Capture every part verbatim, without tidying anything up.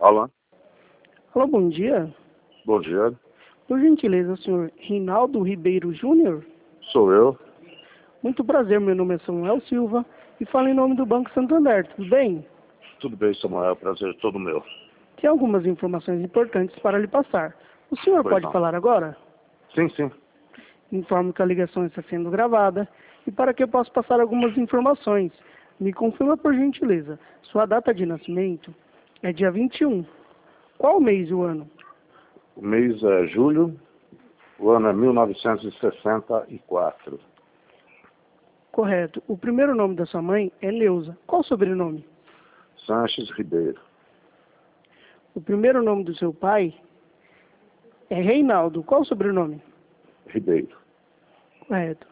Alô? Alô, bom dia. Bom dia. Por gentileza, senhor Reinaldo Ribeiro Júnior? Sou eu. Muito prazer, meu nome é Samuel Silva e falo em nome do Banco Santander, tudo bem? Tudo bem, Samuel. Prazer é todo meu. Tem algumas informações importantes para lhe passar. O senhor Pois pode não. falar agora? Sim, sim. Informo que a ligação está sendo gravada e para que eu possa passar algumas informações. Me confirma, por gentileza, sua data de nascimento é dia vinte e um. Qual mês e o ano? O mês é julho, o ano é mil novecentos e sessenta e quatro. Correto. O primeiro nome da sua mãe é Neuza. Qual o sobrenome? Sanches Ribeiro. O primeiro nome do seu pai é Reinaldo. Qual o sobrenome? Ribeiro. Correto.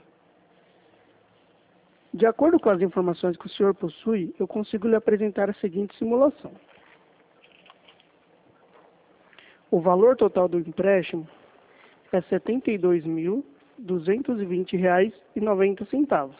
De acordo com as informações que o senhor possui, eu consigo lhe apresentar a seguinte simulação. O valor total do empréstimo é setenta e dois mil, duzentos e vinte reais e noventa centavos.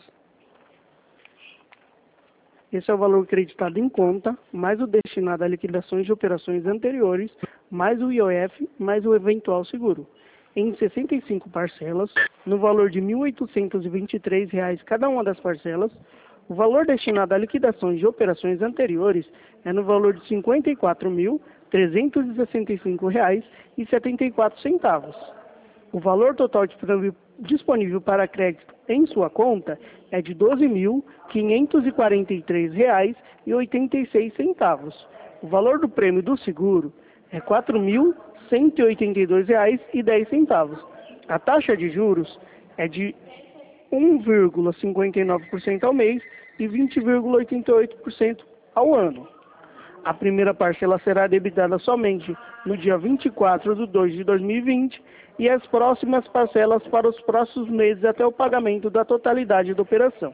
Esse é o valor creditado em conta, mais o destinado a liquidações de operações anteriores, mais o I O F, mais o eventual seguro, em sessenta e cinco parcelas, no valor de mil oitocentos e vinte e três reais cada uma das parcelas. O valor destinado a liquidações de operações anteriores é no valor de cinquenta e quatro mil, trezentos e sessenta e cinco reais e setenta e quatro centavos. O valor total disponível para crédito em sua conta é de doze mil, quinhentos e quarenta e três reais e oitenta e seis centavos. O valor do prêmio do seguro é quatro mil, cento e oitenta e dois reais e dez centavos. A taxa de juros é de um vírgula cinquenta e nove por cento ao mês e vinte vírgula oitenta e oito por cento ao ano. A primeira parcela será debitada somente no dia vinte e quatro de dois de dois mil e vinte e as próximas parcelas para os próximos meses até o pagamento da totalidade da operação.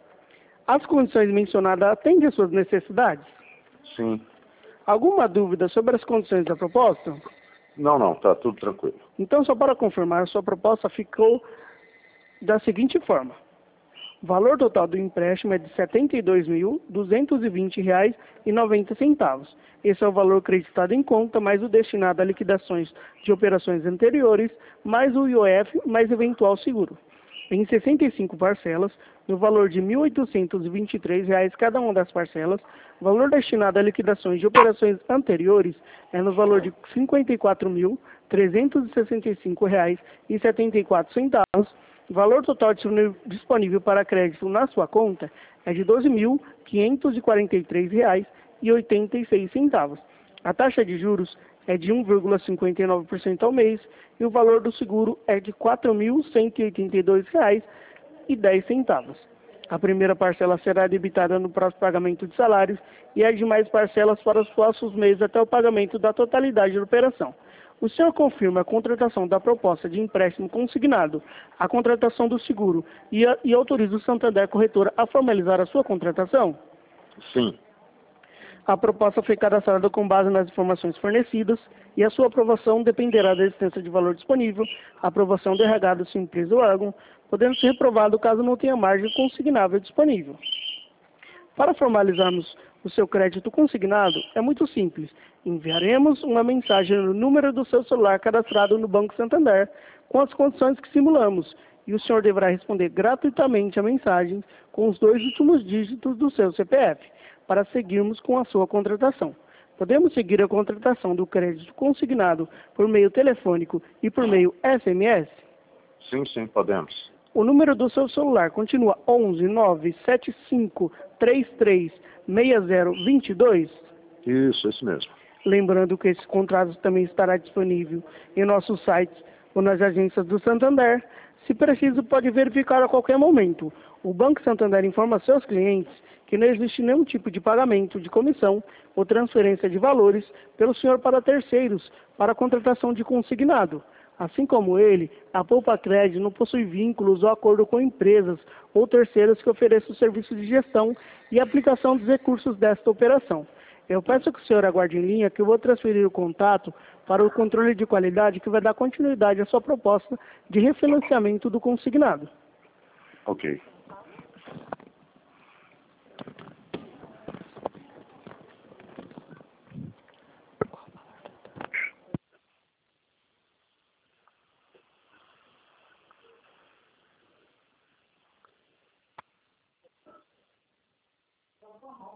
As condições mencionadas atendem às suas necessidades? Sim. Alguma dúvida sobre as condições da proposta? Não, não. Tá tudo tranquilo. Então, só para confirmar, a sua proposta ficou da seguinte forma. O valor total do empréstimo é de setenta e dois mil, duzentos e vinte reais e noventa centavos. Esse é o valor creditado em conta, mais o destinado a liquidações de operações anteriores, mais o I O F, mais eventual seguro. Em sessenta e cinco parcelas, no valor de mil oitocentos e vinte e três reais cada uma das parcelas. O valor destinado a liquidações de operações anteriores é no valor de cinquenta e quatro mil, trezentos e sessenta e cinco reais e setenta e quatro centavos. O valor total disponível para crédito na sua conta é de doze mil, quinhentos e quarenta e três reais e oitenta e seis centavos. A taxa de juros é de um vírgula cinquenta e nove por cento ao mês e o valor do seguro é de quatro mil, cento e oitenta e dois reais e dez centavos. A primeira parcela será debitada no próximo pagamento de salários e as demais parcelas para os próximos meses até o pagamento da totalidade da operação. O senhor confirma a contratação da proposta de empréstimo consignado, a contratação do seguro e, a, e autoriza o Santander Corretora a formalizar a sua contratação? Sim. A proposta foi cadastrada com base nas informações fornecidas e a sua aprovação dependerá da existência de valor disponível, aprovação do R H da sua empresa ou órgão, podendo ser reprovado caso não tenha margem consignável disponível. Para formalizarmos o seu crédito consignado, é muito simples. Enviaremos uma mensagem no número do seu celular cadastrado no Banco Santander, com as condições que simulamos, e o senhor deverá responder gratuitamente a mensagem com os dois últimos dígitos do seu C P F, para seguirmos com a sua contratação. Podemos seguir a contratação do crédito consignado por meio telefônico e por meio S M S? Sim, sim, podemos. O número do seu celular continua onze, nove, sete cinco, três três, seis zero, dois dois? Isso, isso mesmo. Lembrando que esse contrato também estará disponível em nossos sites ou nas agências do Santander. Se preciso, pode verificar a qualquer momento. O Banco Santander informa seus clientes que não existe nenhum tipo de pagamento de comissão ou transferência de valores pelo senhor para terceiros para a contratação de consignado. Assim como ele, a Poupa Crédito não possui vínculos ou acordo com empresas ou terceiros que ofereçam serviços de gestão e aplicação dos recursos desta operação. Eu peço que o senhor aguarde em linha que eu vou transferir o contato para o controle de qualidade que vai dar continuidade à sua proposta de refinanciamento do consignado. Ok.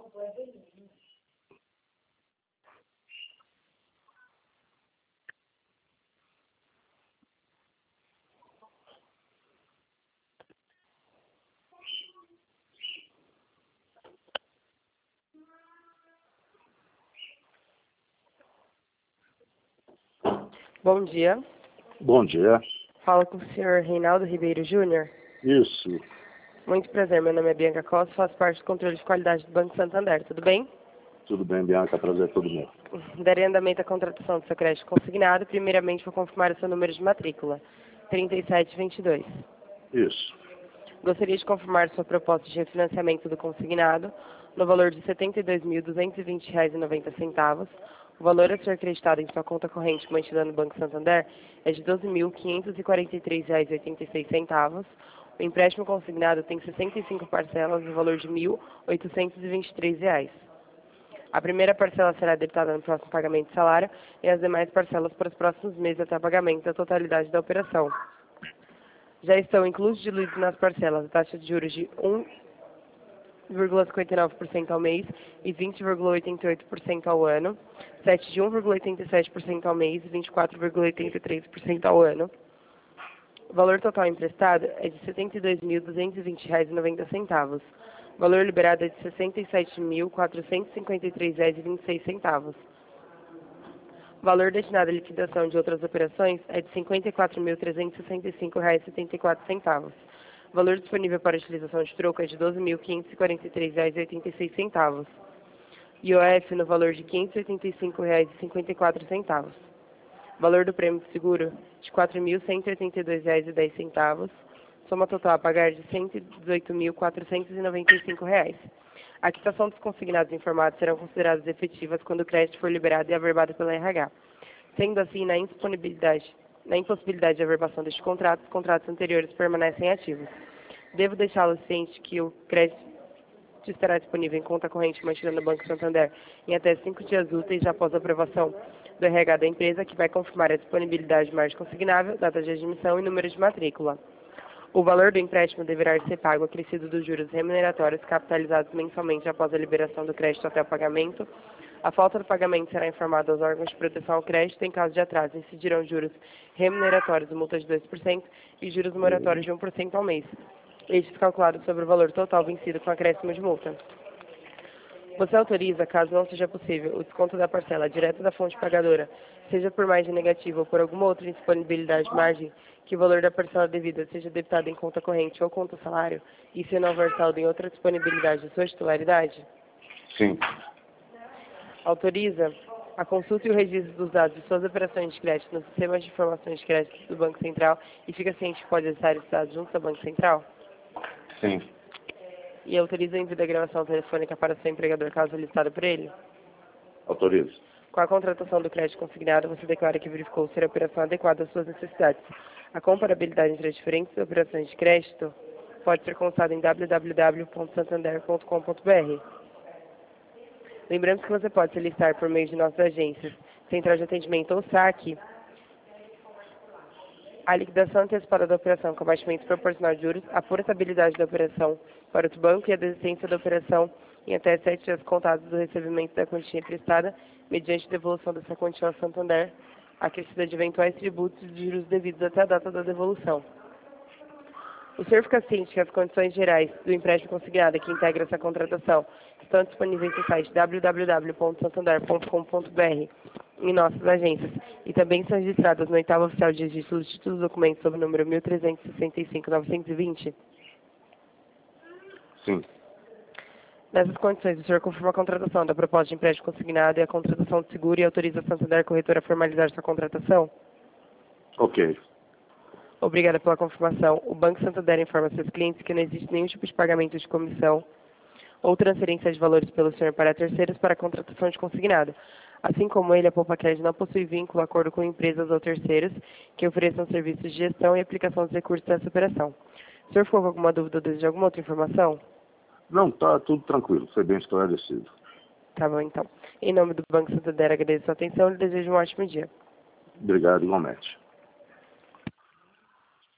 Bom dia. Bom dia. Fala com o senhor Reinaldo Ribeiro Júnior. Isso. Muito prazer, meu nome é Bianca Costa, faço parte do controle de qualidade do Banco Santander, tudo bem? Tudo bem, Bianca, prazer é todo meu. Darei andamento à contratação do seu crédito consignado. Primeiramente, vou confirmar o seu número de matrícula, trinta e sete vinte e dois. Isso. Gostaria de confirmar sua proposta de refinanciamento do consignado no valor de setenta e dois mil duzentos e vinte reais e noventa centavos. O valor a ser acreditado em sua conta corrente mantida no Banco Santander é de doze mil quinhentos e quarenta e três reais e oitenta e seis centavos. O empréstimo consignado tem sessenta e cinco parcelas no valor de mil oitocentos e vinte e três reais. A primeira parcela será debitada no próximo pagamento de salário e as demais parcelas para os próximos meses até o pagamento da totalidade da operação. Já estão inclusos diluídos nas parcelas a taxa de juros de um vírgula cinquenta e nove por cento ao mês e vinte vírgula oitenta e oito por cento ao ano, sete de um vírgula oitenta e sete por cento ao mês e vinte e quatro vírgula oitenta e três por cento ao ano. O valor total emprestado é de setenta e dois mil duzentos e vinte reais e noventa centavos. O valor liberado é de sessenta e sete mil quatrocentos e cinquenta e três reais e vinte e seis centavos. O valor destinado à liquidação de outras operações é de cinquenta e quatro mil trezentos e sessenta e cinco reais e setenta e quatro centavos. O valor disponível para utilização de troco é de doze mil quinhentos e quarenta e três reais e oitenta e seis centavos. I O F no valor de quinhentos e oitenta e cinco reais e cinquenta e quatro centavos. O valor do prêmio de seguro de quatro mil cento e oitenta e dois reais e dez centavos. Soma total a pagar de cento e dezoito mil quatrocentos e noventa e cinco reais. A quitação dos consignados informados serão consideradas efetivas quando o crédito for liberado e averbado pela R H. Sendo assim, na indisponibilidade, na impossibilidade de averbação deste contrato, os contratos anteriores permanecem ativos. Devo deixá-lo ciente que o crédito estará disponível em conta corrente mantida no Banco Santander em até cinco dias úteis após a aprovação do R H da empresa, que vai confirmar a disponibilidade de margem consignável, data de admissão e número de matrícula. O valor do empréstimo deverá ser pago acrescido dos juros remuneratórios capitalizados mensalmente após a liberação do crédito até o pagamento. A falta do pagamento será informada aos órgãos de proteção ao crédito. Em caso de atraso, incidirão juros remuneratórios, multa de dois por cento e juros moratórios de um por cento ao mês. Estes calculados sobre o valor total vencido com acréscimo de multa. Você autoriza, caso não seja possível, o desconto da parcela direto da fonte pagadora, seja por margem negativa ou por alguma outra indisponibilidade de margem, que o valor da parcela devida seja debitado em conta corrente ou conta salário, e se não houver saldo em outra disponibilidade de sua titularidade? Sim. Autoriza a consulta e o registro dos dados de suas operações de crédito no sistema de informações de crédito do Banco Central e fica ciente que pode acessar esses dados junto ao Banco Central? Sim. E autoriza o envio da gravação telefônica para seu empregador caso solicitado por ele? Autorizo. Com a contratação do crédito consignado, você declara que verificou ser a operação adequada às suas necessidades. A comparabilidade entre as diferentes operações de crédito pode ser consultada em w w w ponto santander ponto com ponto b r. Lembrando que você pode solicitar por meio de nossas agências, Central de Atendimento ou saque, a liquidação antecipada da operação com abatimento proporcional de juros, a portabilidade da operação para outro banco e a desistência da operação em até sete dias contados do recebimento da quantia emprestada, mediante devolução dessa quantia ao Santander, acrescida de eventuais tributos e juros devidos até a data da devolução. O senhor fica ciente que as condições gerais do empréstimo consignado que integra essa contratação estão disponíveis no site w w w ponto santander ponto com ponto b r em nossas agências e também são registradas no oitavo oficial de registro dos títulos e documentos sob o número mil trezentos e sessenta e cinco novecentos e vinte? Sim. Nessas condições, o senhor confirma a contratação da proposta de empréstimo consignado e a contratação de seguro e autoriza a Santander Corretora a formalizar sua contratação? Ok. Obrigada pela confirmação. O Banco Santander informa seus clientes que não existe nenhum tipo de pagamento de comissão ou transferência de valores pelo senhor para terceiros para a contratação de consignado. Assim como ele, a Poupa-Crédito não possui vínculo, acordo com empresas ou terceiros que ofereçam serviços de gestão e aplicação dos recursos dessa operação. O senhor ficou com alguma dúvida ou deseja alguma outra informação? Não, tá tudo tranquilo, foi bem esclarecido. Tá bom, então. Em nome do Banco Santander, agradeço a sua atenção e desejo um ótimo dia. Obrigado, igualmente.